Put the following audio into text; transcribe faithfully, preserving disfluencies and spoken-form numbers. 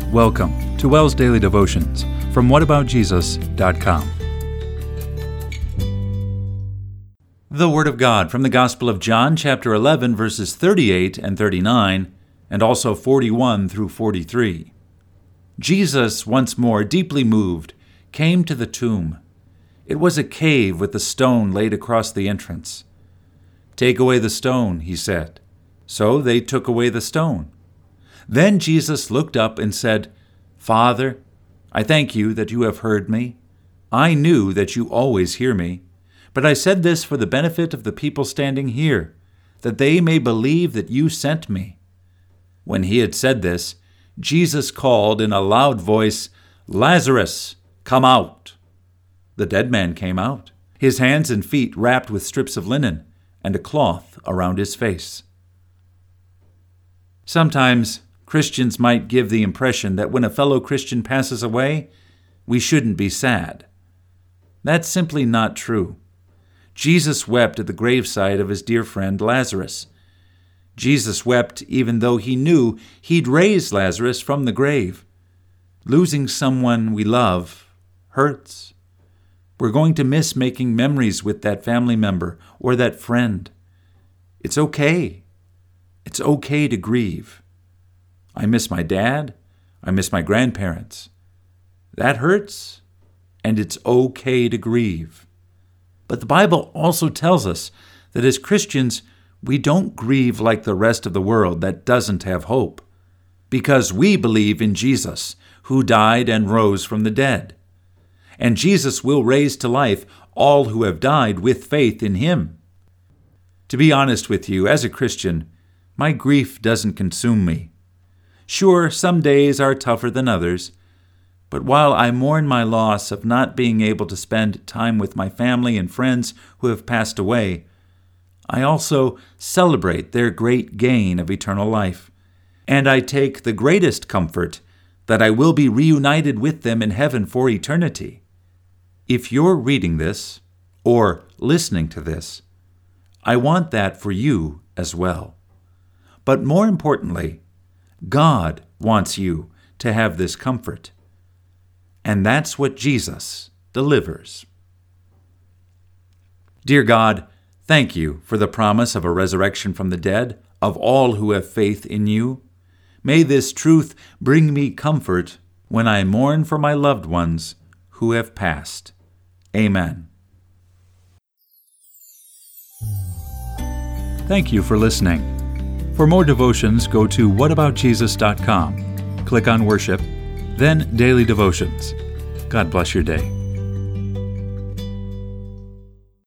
Welcome to WELS Daily Devotions from what about jesus dot com. The Word of God from the Gospel of John, chapter eleven, verses thirty-eight and thirty-nine, and also forty-one through forty-three. Jesus, once more deeply moved, came to the tomb. It was a cave with a stone laid across the entrance. "Take away the stone," he said. So they took away the stone. Then Jesus looked up and said, "Father, I thank you that you have heard me. I knew that you always hear me, but I said this for the benefit of the people standing here, that they may believe that you sent me." When he had said this, Jesus called in a loud voice, "Lazarus, come out!" The dead man came out, his hands and feet wrapped with strips of linen, and a cloth around his face. Sometimes Christians might give the impression that when a fellow Christian passes away, we shouldn't be sad. That's simply not true. Jesus wept at the graveside of his dear friend Lazarus. Jesus wept even though he knew he'd raise Lazarus from the grave. Losing someone we love hurts. We're going to miss making memories with that family member or that friend. It's okay. It's okay to grieve. I miss my dad. I miss my grandparents. That hurts, and it's okay to grieve. But the Bible also tells us that as Christians, we don't grieve like the rest of the world that doesn't have hope, because we believe in Jesus, who died and rose from the dead. And Jesus will raise to life all who have died with faith in him. To be honest with you, as a Christian, my grief doesn't consume me. Sure, some days are tougher than others, but while I mourn my loss of not being able to spend time with my family and friends who have passed away, I also celebrate their great gain of eternal life, and I take the greatest comfort that I will be reunited with them in heaven for eternity. If you're reading this, or listening to this, I want that for you as well. But more importantly, God wants you to have this comfort. And that's what Jesus delivers. Dear God, thank you for the promise of a resurrection from the dead of all who have faith in you. May this truth bring me comfort when I mourn for my loved ones who have passed. Amen. Thank you for listening. For more devotions, go to what about jesus dot com. Click on Worship, then Daily Devotions. God bless your day.